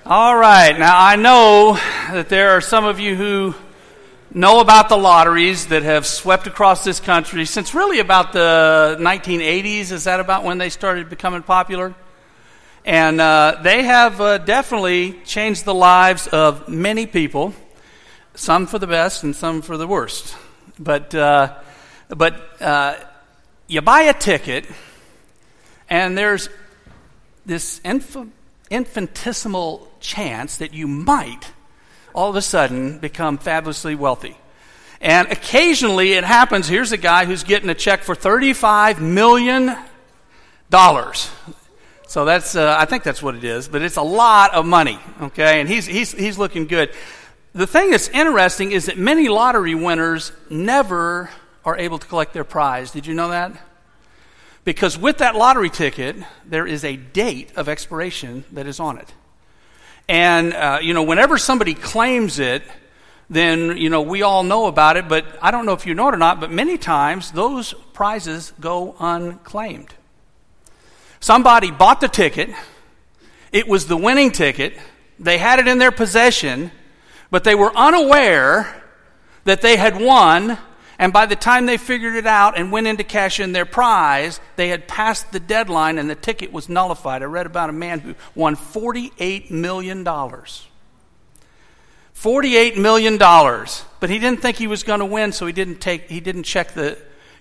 All right. Now, I know that there are some of you who know about the lotteries that have swept across this country since really about the 1980s. Is that about when they started becoming popular? And they have definitely changed the lives of many people, some for the best and some for the worst. But you buy a ticket, and there's this infinitesimal chance that you might all of a sudden become fabulously wealthy. And occasionally it happens. Here's a guy who's getting a check for $35 million. So that's, I think that's what it is, but it's a lot of money, okay? And he's looking good. The thing that's interesting is that many lottery winners never are able to collect their prize. Did you know that? Because with that lottery ticket, there is a date of expiration that is on it. And, whenever somebody claims it, then, we all know about it, but I don't know if you know it or not, but many times those prizes go unclaimed. Somebody bought the ticket, it was the winning ticket, they had it in their possession, but they were unaware that they had won, and by the time they figured it out and went in to cash in their prize, they had passed the deadline and the ticket was nullified. I read about a man who won $48 million. $48 million. But he didn't think he was going to win, so he didn't check the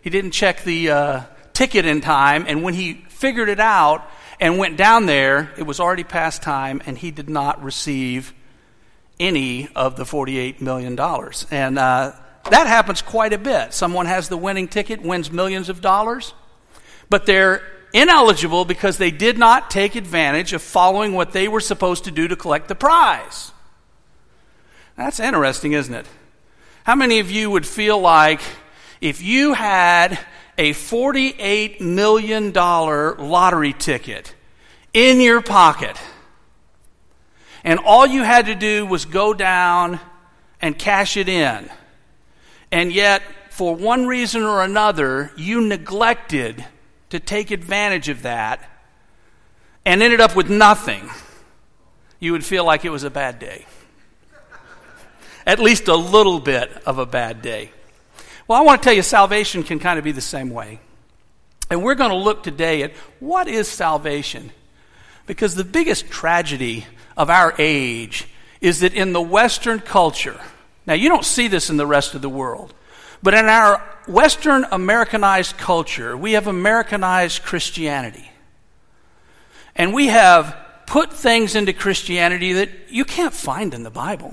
ticket in time, and when he figured it out and went down there, it was already past time, and he did not receive any of the $48 million. And that happens quite a bit. Someone has the winning ticket, wins millions of dollars, but they're ineligible because they did not take advantage of following what they were supposed to do to collect the prize. That's interesting, isn't it? How many of you would feel like if you had a $48 million lottery ticket in your pocket, and all you had to do was go down and cash it in, and yet, for one reason or another, you neglected to take advantage of that and ended up with nothing, you would feel like it was a bad day. At least a little bit of a bad day. Well, I want to tell you, salvation can kind of be the same way. And we're going to look today at what is salvation. Because the biggest tragedy of our age is that in the Western culture, now you don't see this in the rest of the world, but in our Western Americanized culture, we have Americanized Christianity. And we have put things into Christianity that you can't find in the Bible.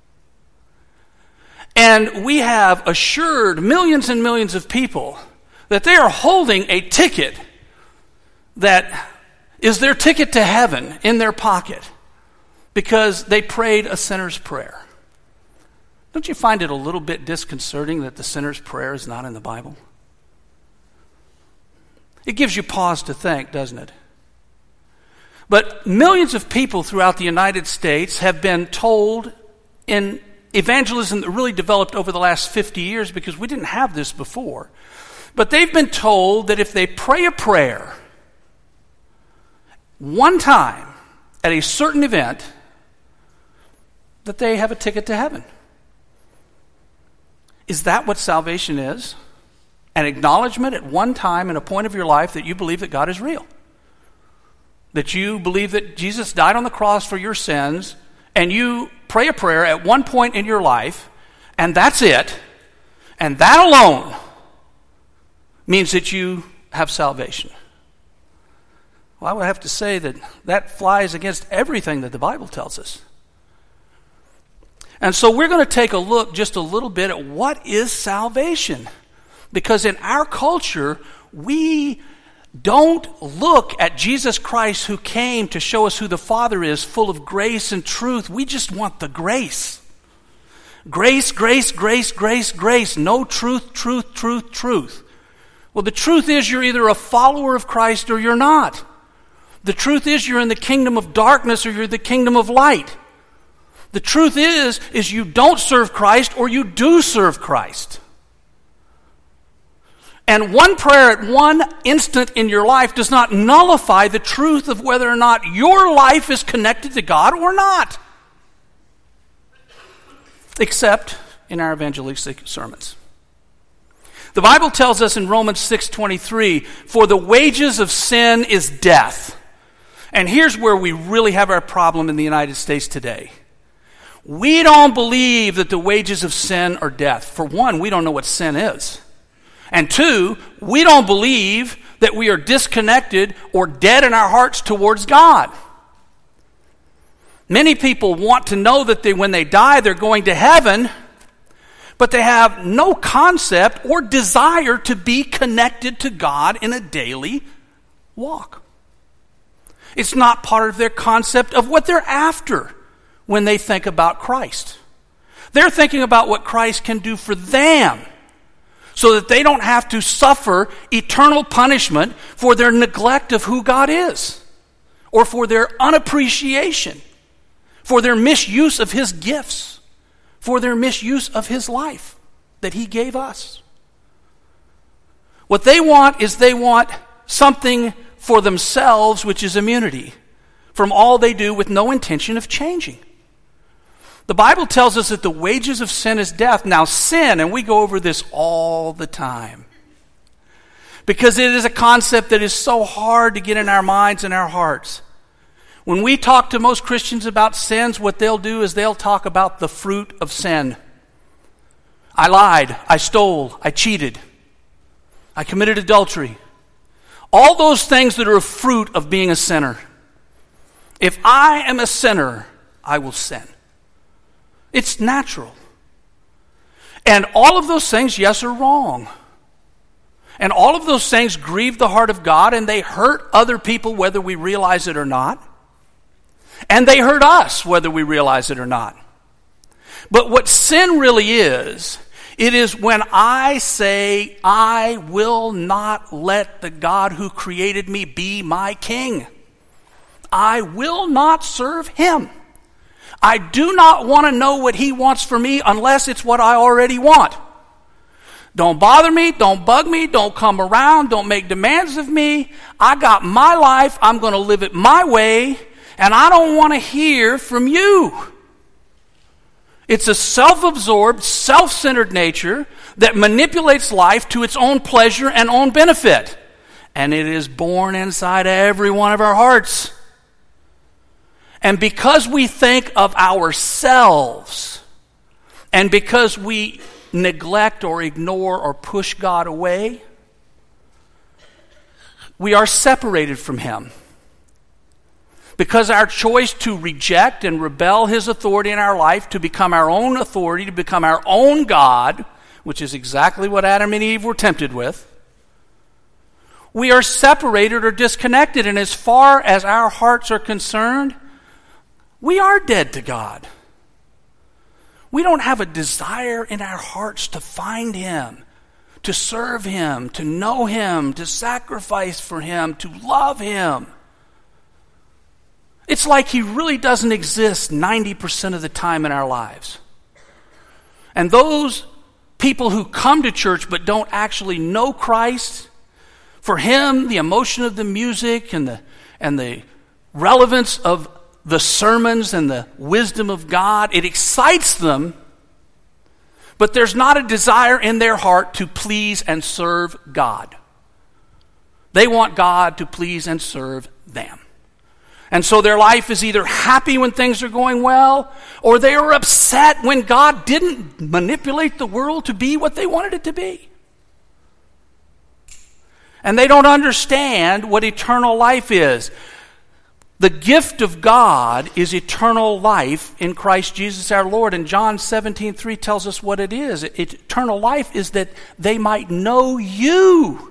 And we have assured millions and millions of people that they are holding a ticket that is their ticket to heaven in their pocket because they prayed a sinner's prayer. Don't you find it a little bit disconcerting that the sinner's prayer is not in the Bible? It gives you pause to think, doesn't it? But millions of people throughout the United States have been told in evangelism that really developed over the last 50 years because we didn't have this before. But they've been told that if they pray a prayer one time at a certain event, that they have a ticket to heaven. Is that what salvation is? An acknowledgement at one time in a point of your life that you believe that God is real. That you believe that Jesus died on the cross for your sins, and you pray a prayer at one point in your life, and that's it. And that alone means that you have salvation. Well, I would have to say that that flies against everything that the Bible tells us. And so we're going to take a look just a little bit at what is salvation. Because in our culture, we don't look at Jesus Christ who came to show us who the Father is, full of grace and truth. We just want the grace. Grace, grace, grace, grace, grace. No truth, truth, truth, truth. Well, the truth is you're either a follower of Christ or you're not. The truth is you're in the kingdom of darkness or you're the kingdom of light. The truth is you don't serve Christ or you do serve Christ. And one prayer at one instant in your life does not nullify the truth of whether or not your life is connected to God or not. Except in our evangelistic sermons. The Bible tells us in Romans 6:23, for the wages of sin is death. And here's where we really have our problem in the United States today. We don't believe that the wages of sin are death. For one, we don't know what sin is. And two, we don't believe that we are disconnected or dead in our hearts towards God. Many people want to know that when they die, they're going to heaven, but they have no concept or desire to be connected to God in a daily walk. It's not part of their concept of what they're after when they think about Christ. They're thinking about what Christ can do for them, so that they don't have to suffer eternal punishment for their neglect of who God is, or for their unappreciation, for their misuse of His gifts, for their misuse of His life that He gave us. What they want is they want something for themselves, which is immunity from all they do with no intention of changing. The Bible tells us that the wages of sin is death. Now sin, and we go over this all the time, because it is a concept that is so hard to get in our minds and our hearts. When we talk to most Christians about sins, what they'll do is they'll talk about the fruit of sin. I lied, I stole, I cheated, I committed adultery. All those things that are a fruit of being a sinner. If I am a sinner, I will sin. It's natural. And all of those things, yes, are wrong. And all of those things grieve the heart of God, and they hurt other people whether we realize it or not. And they hurt us whether we realize it or not. But what sin really is, it is when I say, I will not let the God who created me be my king. I will not serve Him. I do not want to know what He wants for me unless it's what I already want. Don't bother me, don't bug me, don't come around, don't make demands of me. I got my life, I'm going to live it my way, and I don't want to hear from you. It's a self-absorbed, self-centered nature that manipulates life to its own pleasure and own benefit. And it is born inside every one of our hearts. And because we think of ourselves, and because we neglect or ignore or push God away, we are separated from Him. Because our choice to reject and rebel His authority in our life, to become our own authority, to become our own God, which is exactly what Adam and Eve were tempted with, we are separated or disconnected. And as far as our hearts are concerned, we are dead to God. We don't have a desire in our hearts to find Him, to serve Him, to know Him, to sacrifice for Him, to love Him. It's like He really doesn't exist 90% of the time in our lives. And those people who come to church but don't actually know Christ, for him, the emotion of the music and the relevance of the sermons and the wisdom of God, it excites them, but there's not a desire in their heart to please and serve God. They want God to please and serve them. And so their life is either happy when things are going well, or they are upset when God didn't manipulate the world to be what they wanted it to be. And they don't understand what eternal life is. The gift of God is eternal life in Christ Jesus our Lord. And John 17:3 tells us what it is. Eternal life is that they might know you.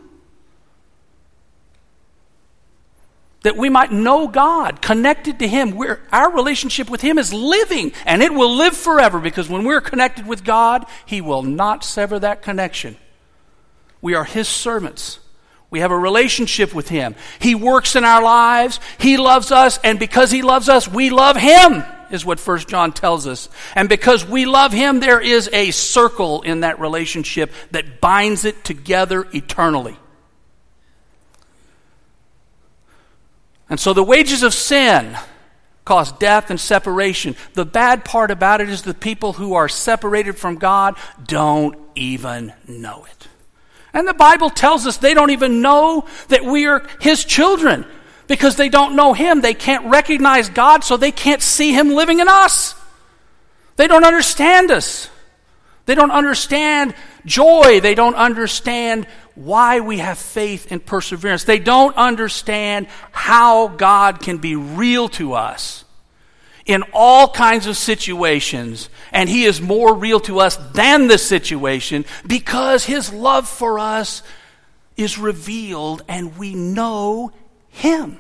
That we might know God, connected to Him. Our relationship with Him is living, and it will live forever, because when we're connected with God, He will not sever that connection. We are His servants. We have a relationship with Him. He works in our lives. He loves us, and because He loves us, we love Him. is what 1 John tells us. And because we love him, there is a circle in that relationship that binds it together eternally. And so the wages of sin cause death and separation. The bad part about it is the people who are separated from God don't even know it. And the Bible tells us they don't even know that we are his children because they don't know him. They can't recognize God, so they can't see him living in us. They don't understand us. They don't understand joy. They don't understand why we have faith and perseverance. They don't understand how God can be real to us in all kinds of situations, and he is more real to us than the situation because his love for us is revealed and we know him.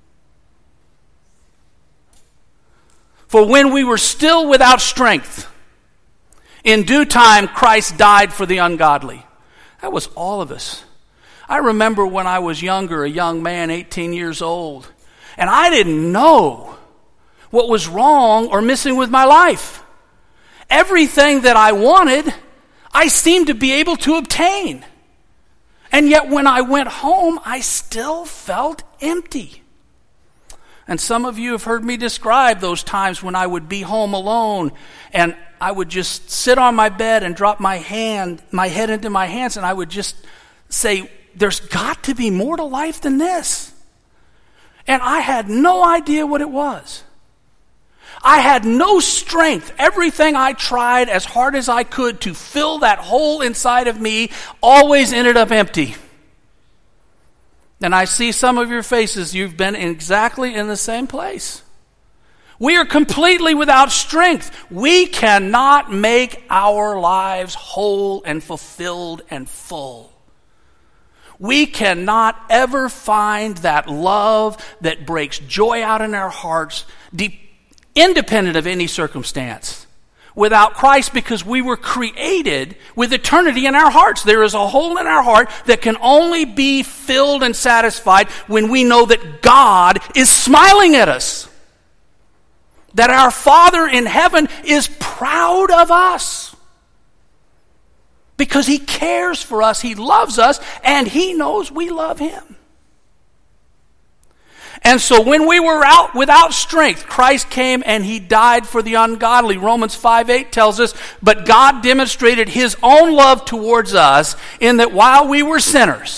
For when we were still without strength, in due time Christ died for the ungodly. That was all of us. I remember when I was younger, a young man, 18 years old, and I didn't know what was wrong or missing with my life. Everything that I wanted, I seemed to be able to obtain. And yet when I went home, I still felt empty. And some of you have heard me describe those times when I would be home alone and I would just sit on my bed and drop my head into my hands, and I would just say, there's got to be more to life than this. And I had no idea what it was. I had no strength. Everything I tried as hard as I could to fill that hole inside of me always ended up empty. And I see some of your faces, you've been exactly in the same place. We are completely without strength. We cannot make our lives whole and fulfilled and full. We cannot ever find that love that breaks joy out in our hearts, independent of any circumstance, without Christ, because we were created with eternity in our hearts. There is a hole in our heart that can only be filled and satisfied when we know that God is smiling at us. That our Father in heaven is proud of us. Because he cares for us, he loves us, and he knows we love him. And so when we were out without strength, Christ came and he died for the ungodly. Romans 5:8 tells us, but God demonstrated his own love towards us in that while we were sinners,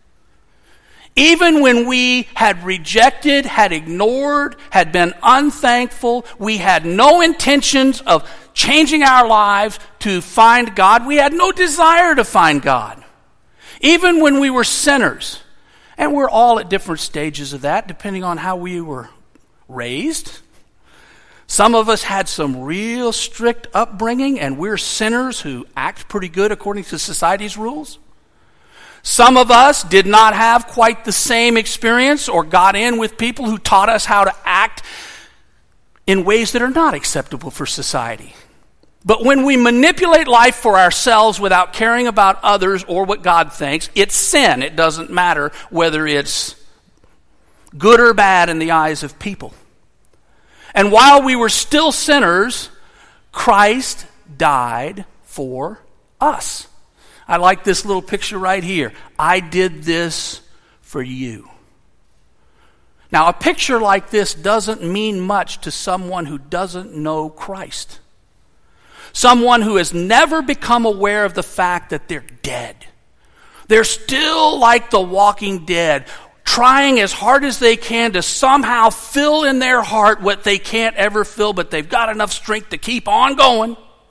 even when we had rejected, had ignored, had been unthankful, we had no intentions of changing our lives to find God. We had no desire to find God. Even when we were sinners. And we're all at different stages of that, depending on how we were raised. Some of us had some real strict upbringing, and we're sinners who act pretty good according to society's rules. Some of us did not have quite the same experience or got in with people who taught us how to act in ways that are not acceptable for society. But when we manipulate life for ourselves without caring about others or what God thinks, it's sin. It doesn't matter whether it's good or bad in the eyes of people. And while we were still sinners, Christ died for us. I like this little picture right here. I did this for you. Now, a picture like this doesn't mean much to someone who doesn't know Christ. Someone who has never become aware of the fact that they're dead. They're still like the walking dead, trying as hard as they can to somehow fill in their heart what they can't ever fill, but they've got enough strength to keep on going.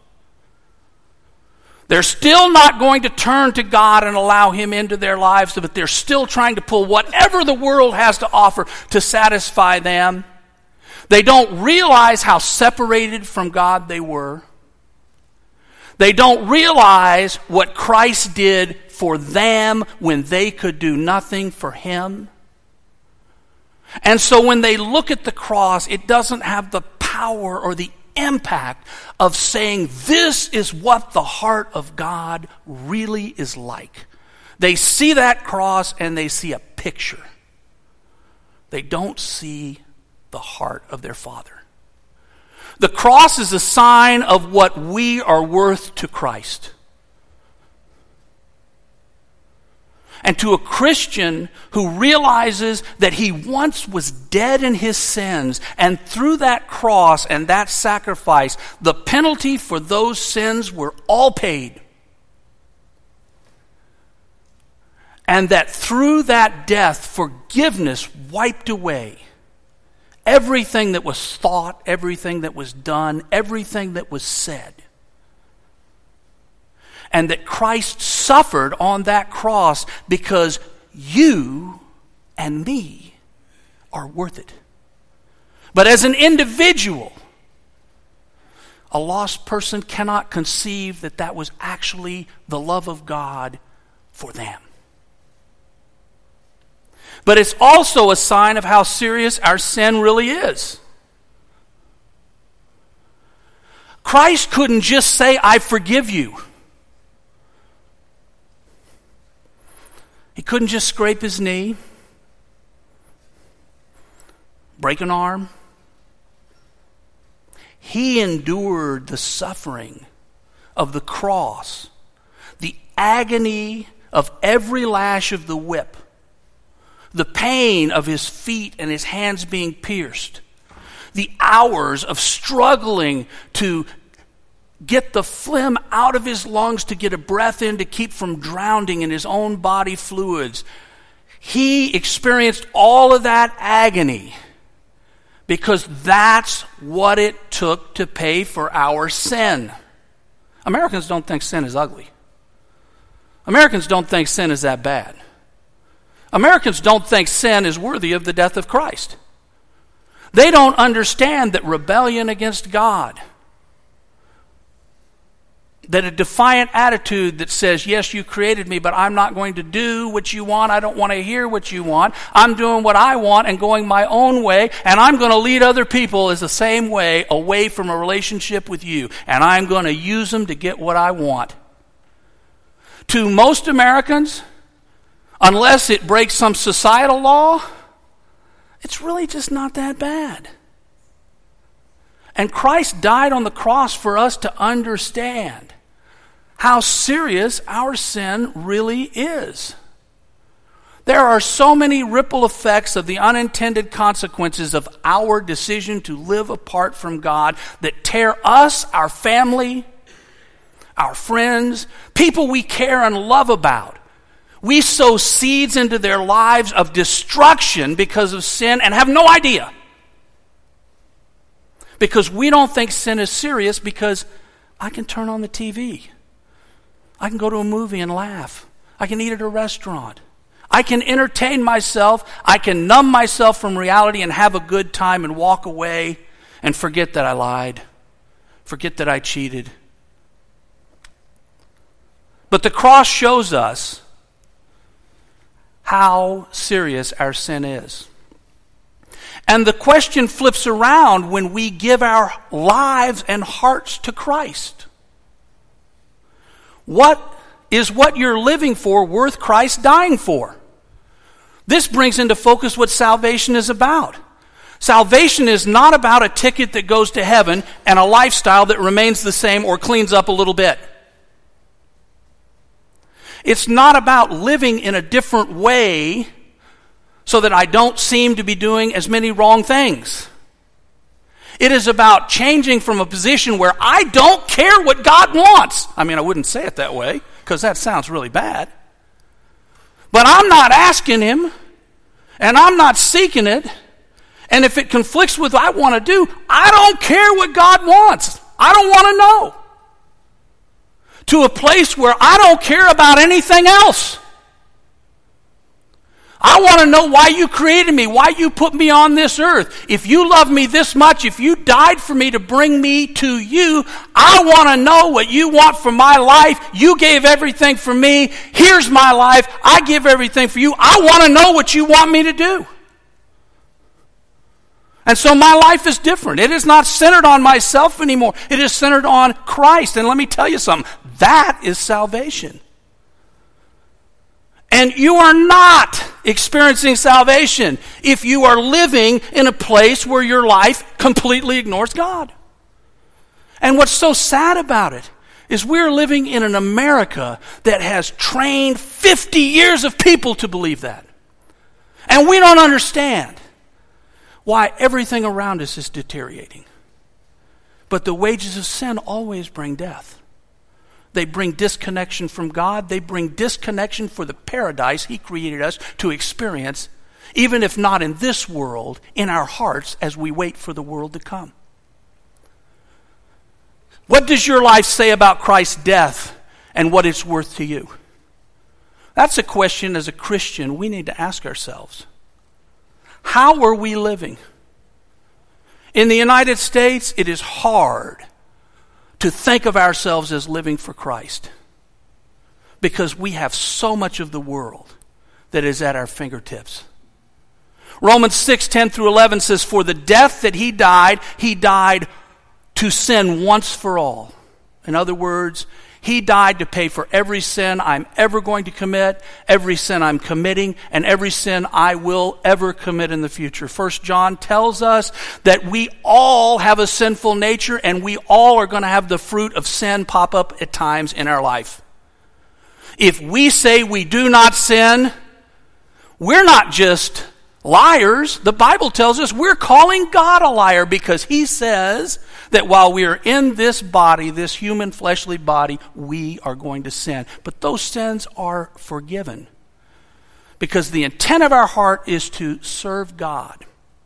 They're still not going to turn to God and allow him into their lives, but they're still trying to pull whatever the world has to offer to satisfy them. They don't realize how separated from God they were. They don't realize what Christ did for them when they could do nothing for him. And so when they look at the cross, it doesn't have the power or the impact of saying, this is what the heart of God really is like. They see that cross and they see a picture. They don't see the heart of their Father. The cross is a sign of what we are worth to Christ. And to a Christian who realizes that he once was dead in his sins, and through that cross and that sacrifice, the penalty for those sins were all paid. And that through that death, forgiveness wiped away everything that was thought, everything that was done, everything that was said. And that Christ suffered on that cross because you and me are worth it. But as an individual, a lost person cannot conceive that that was actually the love of God for them. But it's also a sign of how serious our sin really is. Christ couldn't just say, I forgive you. He couldn't just scrape his knee, break an arm. He endured the suffering of the cross, the agony of every lash of the whip, the pain of his feet and his hands being pierced, the hours of struggling to get the phlegm out of his lungs to get a breath in to keep from drowning in his own body fluids. He experienced all of that agony because that's what it took to pay for our sin. Americans don't think sin is ugly. Americans don't think sin is that bad. Americans don't think sin is worthy of the death of Christ. They don't understand that rebellion against God, that a defiant attitude that says, yes, you created me, but I'm not going to do what you want. I don't want to hear what you want. I'm doing what I want and going my own way, and I'm going to lead other people as the same way away from a relationship with you, and I'm going to use them to get what I want. To most Americans, unless it breaks some societal law, it's really just not that bad. And Christ died on the cross for us to understand how serious our sin really is. There are so many ripple effects of the unintended consequences of our decision to live apart from God that tear us, our family, our friends, people we care and love about. We sow seeds into their lives of destruction because of sin and have no idea. Because we don't think sin is serious because I can turn on the TV. I can go to a movie and laugh. I can eat at a restaurant. I can entertain myself. I can numb myself from reality and have a good time and walk away and forget that I lied. Forget that I cheated. But the cross shows us how serious our sin is. And the question flips around when we give our lives and hearts to Christ. What is what you're living for worth Christ dying for? This brings into focus what salvation is about. Salvation is not about a ticket that goes to heaven and a lifestyle that remains the same or cleans up a little bit. It's not about living in a different way so that I don't seem to be doing as many wrong things. It is about changing from a position where I don't care what God wants. I mean, I wouldn't say it that way because that sounds really bad. But I'm not asking him and I'm not seeking it. And if it conflicts with what I want to do, I don't care what God wants. I don't want to know. To a place where I don't care about anything else. I want to know why you created me, why you put me on this earth. If you love me this much, if you died for me to bring me to you, I want to know what you want for my life. You gave everything for me. Here's my life. I give everything for you. I want to know what you want me to do. And so my life is different. It is not centered on myself anymore. It is centered on Christ. And let me tell you something. That is salvation. And you are not experiencing salvation if you are living in a place where your life completely ignores God. And what's so sad about it is we're living in an America that has trained 50 years of people to believe that. And we don't understand why everything around us is deteriorating. But the wages of sin always bring death. They bring disconnection from God. They bring disconnection for the paradise He created us to experience, even if not in this world, in our hearts as we wait for the world to come. What does your life say about Christ's death and what it's worth to you? That's a question as a Christian we need to ask ourselves. How are we living? In the United States, it is hard to think of ourselves as living for Christ because we have so much of the world that is at our fingertips. Romans 6:10-11 says, "For the death that He died to sin once for all." In other words, He died to pay for every sin I'm ever going to commit, every sin I'm committing, and every sin I will ever commit in the future. 1 John tells us that we all have a sinful nature and we all are going to have the fruit of sin pop up at times in our life. If we say we do not sin, we're not just liars. The Bible tells us we're calling God a liar because He says that while we are in this body, this human fleshly body, we are going to sin. But those sins are forgiven because the intent of our heart is to serve God.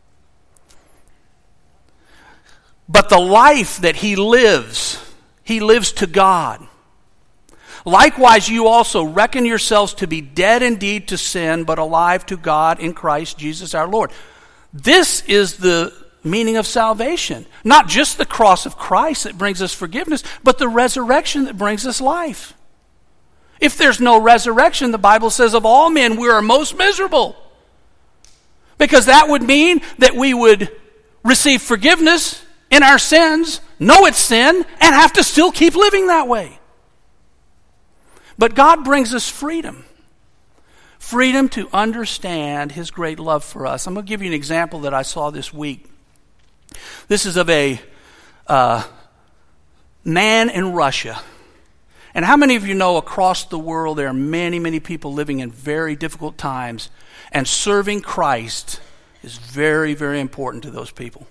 But the life that He lives to God. Likewise, you also reckon yourselves to be dead indeed to sin, but alive to God in Christ Jesus our Lord. This is the meaning of salvation. Not just the cross of Christ that brings us forgiveness, but the resurrection that brings us life. If there's no resurrection, the Bible says of all men we are most miserable. Because that would mean that we would receive forgiveness in our sins, know it's sin, and have to still keep living that way. But God brings us freedom. Freedom to understand His great love for us. I'm going to give you an example that I saw this week. This is of a man in Russia. And how many of you know across the world there are many, many people living in very difficult times, and serving Christ is very, very important to those people.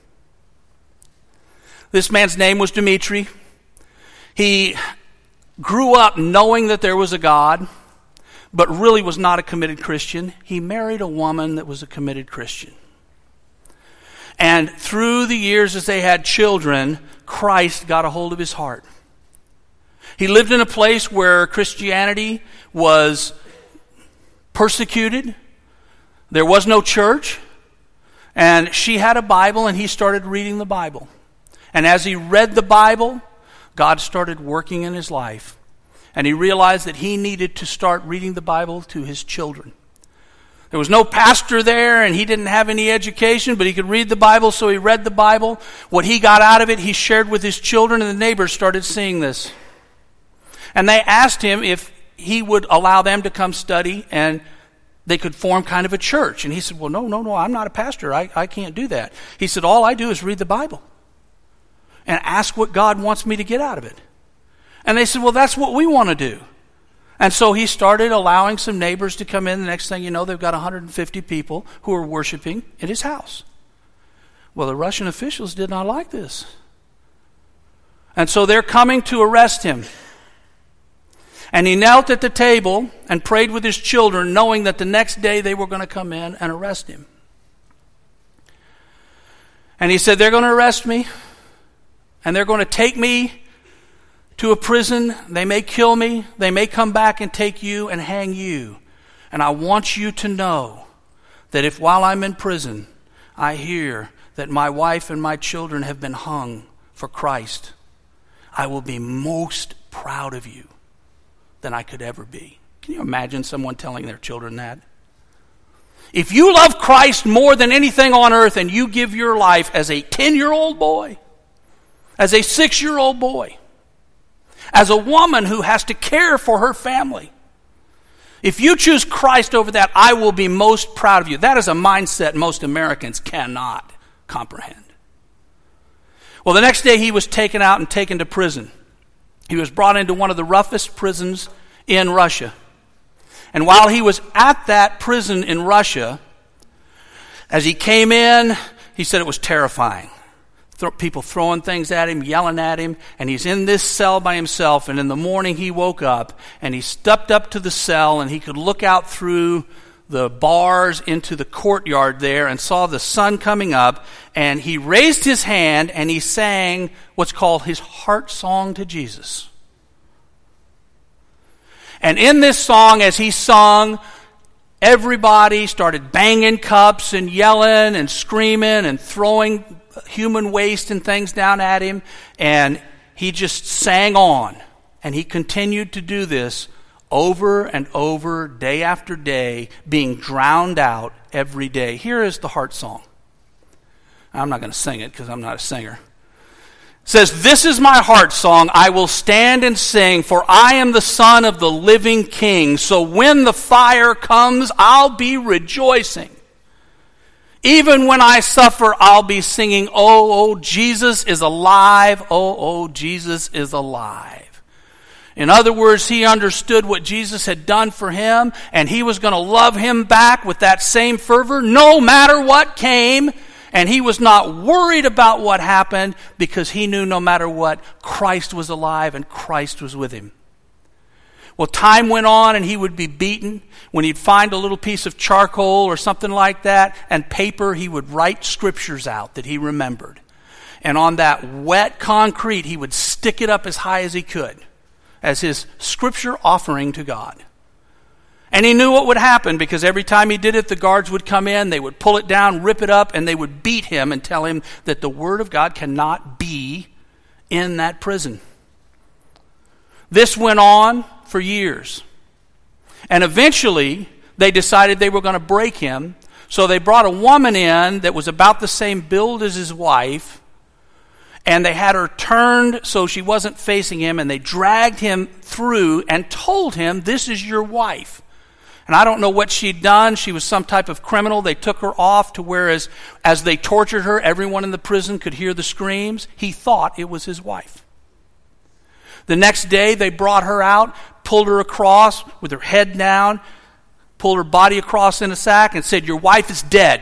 This man's name was Dmitry. He grew up knowing that there was a God, but really was not a committed Christian. He married a woman that was a committed Christian. And through the years as they had children, Christ got a hold of his heart. He lived in a place where Christianity was persecuted. There was no church. And she had a Bible, and he started reading the Bible. And as he read the Bible, God started working in his life. And he realized that he needed to start reading the Bible to his children. There was no pastor there, and he didn't have any education, but he could read the Bible, so he read the Bible. What he got out of it, he shared with his children, and the neighbors started seeing this. And they asked him if he would allow them to come study, and they could form kind of a church. And he said, well, no, I'm not a pastor. I can't do that. He said, all I do is read the Bible and ask what God wants me to get out of it. And they said, well, that's what we want to do. And so he started allowing some neighbors to come in. The next thing you know, they've got 150 people who are worshiping in his house. Well, the Russian officials did not like this. And so they're coming to arrest him. And he knelt at the table and prayed with his children, knowing that the next day they were going to come in and arrest him. And he said, they're going to arrest me, and they're going to take me to a prison. They may kill me. They may come back and take you and hang you. And I want you to know that if while I'm in prison, I hear that my wife and my children have been hung for Christ, I will be most proud of you than I could ever be. Can you imagine someone telling their children that? If you love Christ more than anything on earth, and you give your life as a 10-year-old boy, as a 6-year-old boy, as a woman who has to care for her family, if you choose Christ over that, I will be most proud of you. That is a mindset most Americans cannot comprehend. Well, the next day he was taken out and taken to prison. He was brought into one of the roughest prisons in Russia. And while he was at that prison in Russia, as he came in, he said it was terrifying. People throwing things at him, yelling at him, and he's in this cell by himself. And in the morning he woke up, and he stepped up to the cell, and he could look out through the bars into the courtyard there and saw the sun coming up, and he raised his hand and he sang what's called his heart song to Jesus. And in this song, as he sung, everybody started banging cups and yelling and screaming and throwing human waste and things down at him, and he just sang on, and he continued to do this over and over, day after day, being drowned out every day. Here is the heart song. I'm not going to sing it because I'm not a singer. It says, "This is my heart song, I will stand and sing, for I am the son of the living King. So when the fire comes, I'll be rejoicing. Even when I suffer, I'll be singing, oh, Jesus is alive, oh, Jesus is alive." In other words, he understood what Jesus had done for him, and he was going to love him back with that same fervor, no matter what came. And he was not worried about what happened, because he knew no matter what, Christ was alive and Christ was with him. Well, time went on, and he would be beaten. When he'd find a little piece of charcoal or something like that and paper, he would write scriptures out that he remembered. And on that wet concrete, he would stick it up as high as he could as his scripture offering to God. And he knew what would happen, because every time he did it, the guards would come in, they would pull it down, rip it up, and they would beat him and tell him that the word of God cannot be in that prison. This went on for years. And eventually, they decided they were going to break him. So they brought a woman in that was about the same build as his wife, and they had her turned so she wasn't facing him, and they dragged him through and told him, "This is your wife." And I don't know what she'd done. She was some type of criminal. They took her off to where as they tortured her, everyone in the prison could hear the screams. He thought it was his wife. The next day, they brought her out, pulled her across with her head down, pulled her body across in a sack, and said, "Your wife is dead."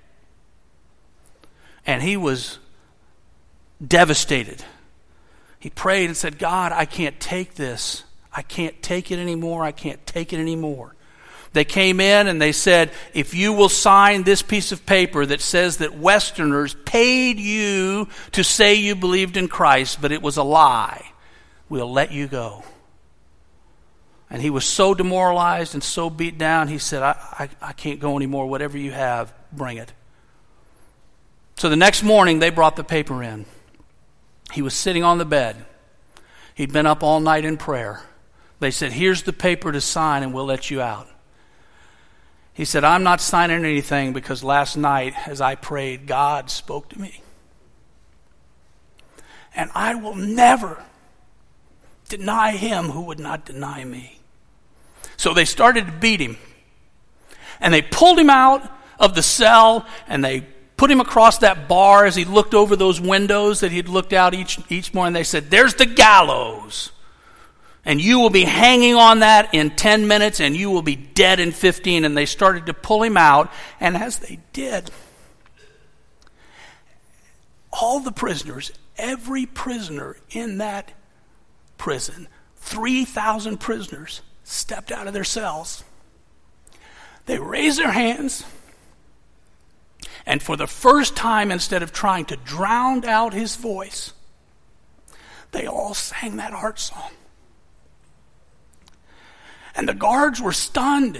And he was devastated. He prayed and said, "God, I can't take this. I can't take it anymore. I can't take it anymore." They came in and they said, "If you will sign this piece of paper that says that Westerners paid you to say you believed in Christ, but it was a lie, we'll let you go." And he was so demoralized and so beat down, he said, I can't go anymore. Whatever you have, bring it. So the next morning, they brought the paper in. He was sitting on the bed. He'd been up all night in prayer. They said, "Here's the paper to sign and we'll let you out." He said, "I'm not signing anything, because last night as I prayed, God spoke to me. And I will never deny him who would not deny me." So they started to beat him. And they pulled him out of the cell, and they put him across that bar as he looked over those windows that he'd looked out each morning. They said, "There's the gallows. And you will be hanging on that in 10 minutes, and you will be dead in 15. And they started to pull him out. And as they did, all the prisoners, every prisoner in that prison, 3,000 prisoners, stepped out of their cells. They raised their hands, and for the first time, instead of trying to drown out his voice, they all sang that heart song. And the guards were stunned.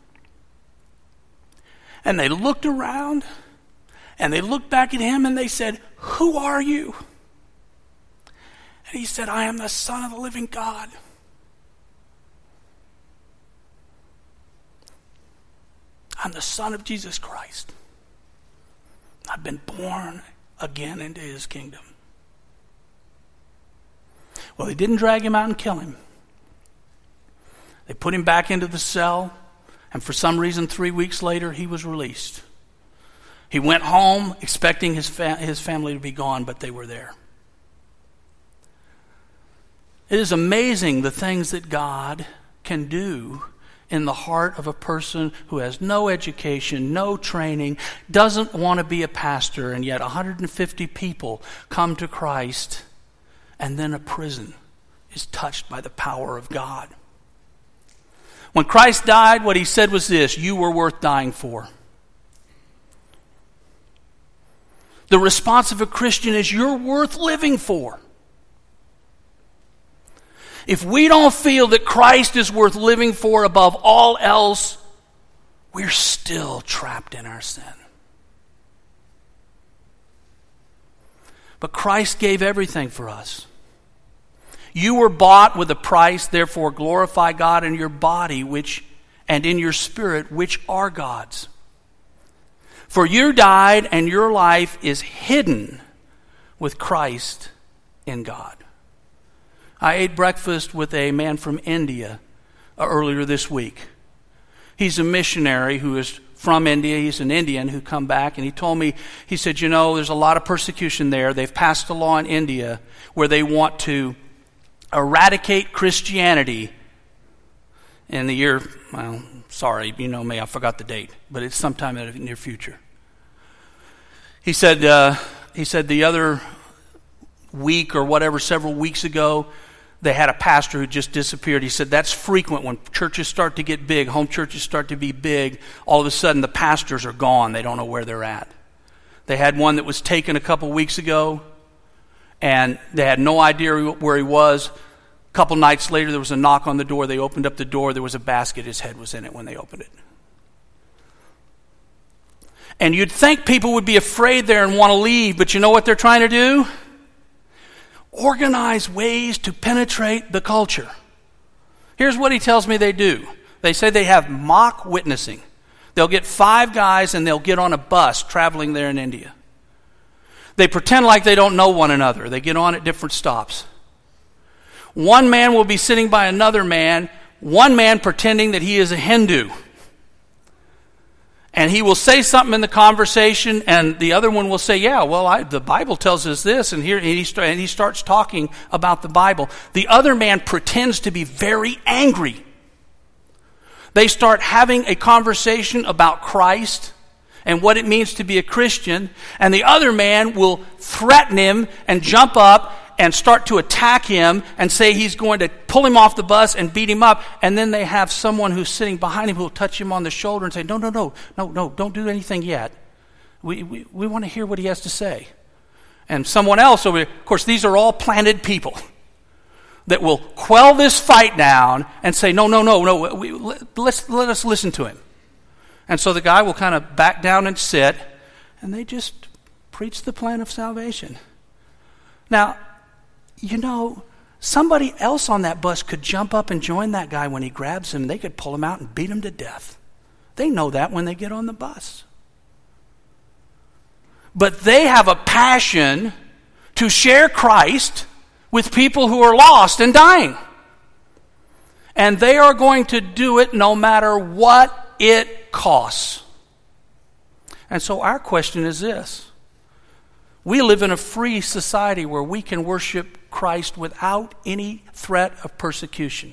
And they looked around, and they looked back at him, and they said, "Who are you?" And he said, "I am the Son of the living God." I'm the Son of Jesus Christ. I've been born again into his kingdom. Well, they didn't drag him out and kill him. They put him back into the cell, and for some reason 3 weeks later, he was released. He went home expecting his family to be gone, but they were there. It is amazing the things that God can do in the heart of a person who has no education, no training, doesn't want to be a pastor, and yet 150 people come to Christ, and then a prison is touched by the power of God. When Christ died, what he said was this: you were worth dying for. The response of a Christian is, you're worth living for. If we don't feel that Christ is worth living for above all else, we're still trapped in our sin. But Christ gave everything for us. You were bought with a price, therefore glorify God in your body and in your spirit, which are God's. For you died, and your life is hidden with Christ in God. I ate breakfast with a man from India earlier this week. He's a missionary who is from India. He's an Indian who come back, and he told me, he said, there's a lot of persecution there. They've passed a law in India where they want to eradicate Christianity in the year, I forgot the date, but it's sometime in the near future. He said the other week or whatever, several weeks ago, they had a pastor who just disappeared. He said that's frequent when churches start to get big, home churches start to be big, all of a sudden the pastors are gone. They don't know where they're at. They had one that was taken a couple weeks ago, and they had no idea where he was. A couple nights later, there was a knock on the door. They opened up the door. There was a basket. His head was in it when they opened it. And you'd think people would be afraid there and want to leave, but you know what they're trying to do? Organize ways to penetrate the culture. Here's what he tells me they do. They say they have mock witnessing. They'll get 5 guys and they'll get on a bus traveling there in India. They pretend like they don't know one another. They get on at different stops. One man will be sitting by another man, one man pretending that he is a Hindu. And he will say something in the conversation, and the other one will say, the Bible tells us this, and he starts talking about the Bible. The other man pretends to be very angry. They start having a conversation about Christ and what it means to be a Christian, and the other man will threaten him and jump up and start to attack him and say he's going to pull him off the bus and beat him up. And then they have someone who's sitting behind him who will touch him on the shoulder and say, no, don't do anything yet. We want to hear what he has to say. And someone else over there, of course, these are all planted people that will quell this fight down and say, no, let us listen to him. And so the guy will kind of back down and sit, and they just preach the plan of salvation. Now, somebody else on that bus could jump up and join that guy when he grabs him. They could pull him out and beat him to death. They know that when they get on the bus. But they have a passion to share Christ with people who are lost and dying. And they are going to do it no matter what it costs. And so our question is this. We live in a free society where we can worship Christ without any threat of persecution.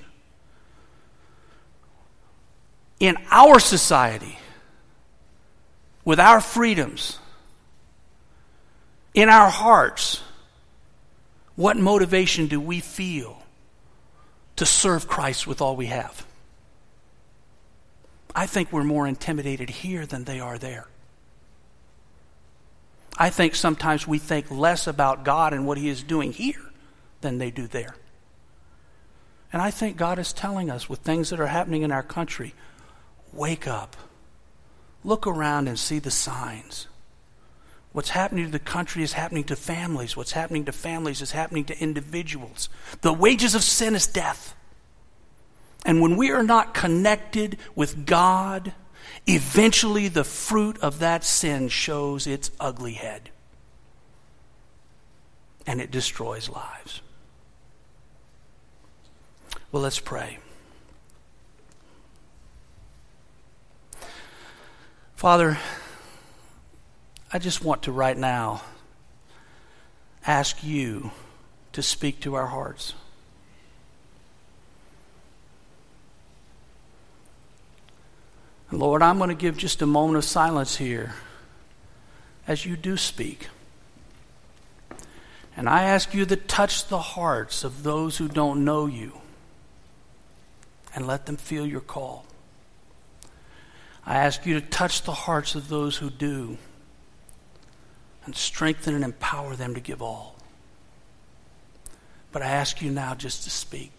In our society, with our freedoms, in our hearts, what motivation do we feel to serve Christ with all we have? I think we're more intimidated here than they are there. I think sometimes we think less about God and what He is doing here than they do there. And I think God is telling us with things that are happening in our country, wake up. Look around and see the signs. What's happening to the country is happening to families. What's happening to families is happening to individuals. The wages of sin is death. And when we are not connected with God, eventually the fruit of that sin shows its ugly head. And it destroys lives. Well, let's pray. Father, I just want to right now ask you to speak to our hearts. And Lord, I'm going to give just a moment of silence here as you do speak. And I ask you to touch the hearts of those who don't know you and let them feel your call. I ask you to touch the hearts of those who do and strengthen and empower them to give all. But I ask you now just to speak.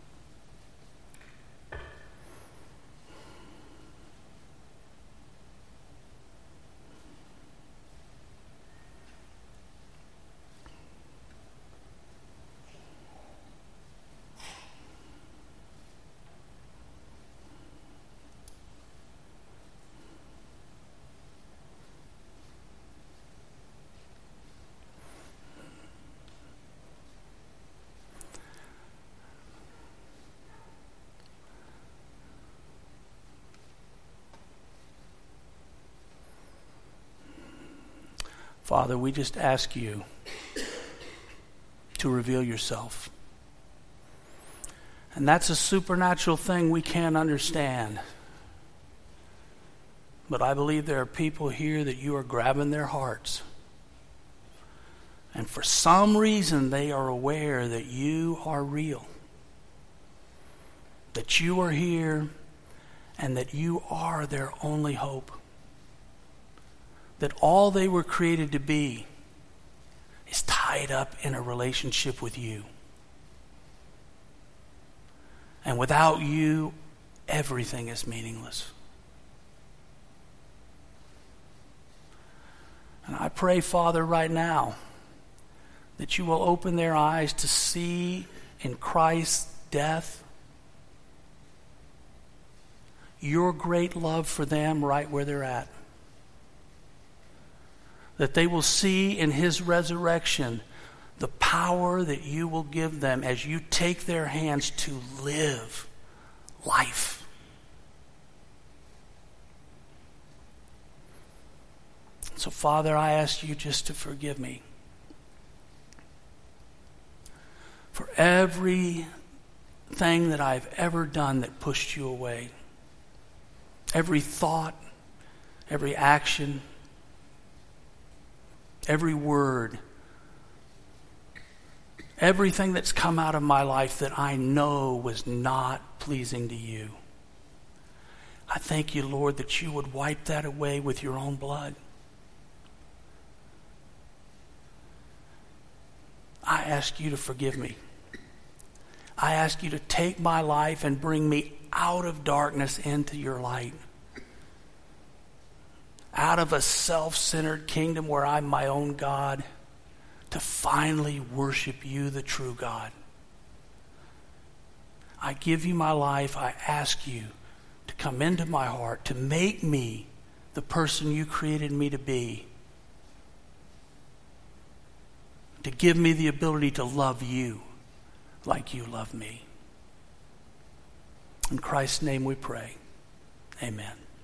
Father, we just ask you to reveal yourself. And that's a supernatural thing we can't understand. But I believe there are people here that you are grabbing their hearts. And for some reason, they are aware that you are real. That you are here and that you are their only hope. That all they were created to be is tied up in a relationship with you. And without you, everything is meaningless. And I pray, Father, right now, that you will open their eyes to see in Christ's death your great love for them right where they're at. That they will see in his resurrection the power that you will give them as you take their hands to live life. So, Father, I ask you just to forgive me for everything that I've ever done that pushed you away. Every thought, every action, every word, everything that's come out of my life that I know was not pleasing to you. I thank you, Lord, that you would wipe that away with your own blood. I ask you to forgive me. I ask you to take my life and bring me out of darkness into your light. Out of a self-centered kingdom where I'm my own God, to finally worship you, the true God. I give you my life. I ask you to come into my heart, to make me the person you created me to be, to give me the ability to love you like you love me. In Christ's name we pray. Amen.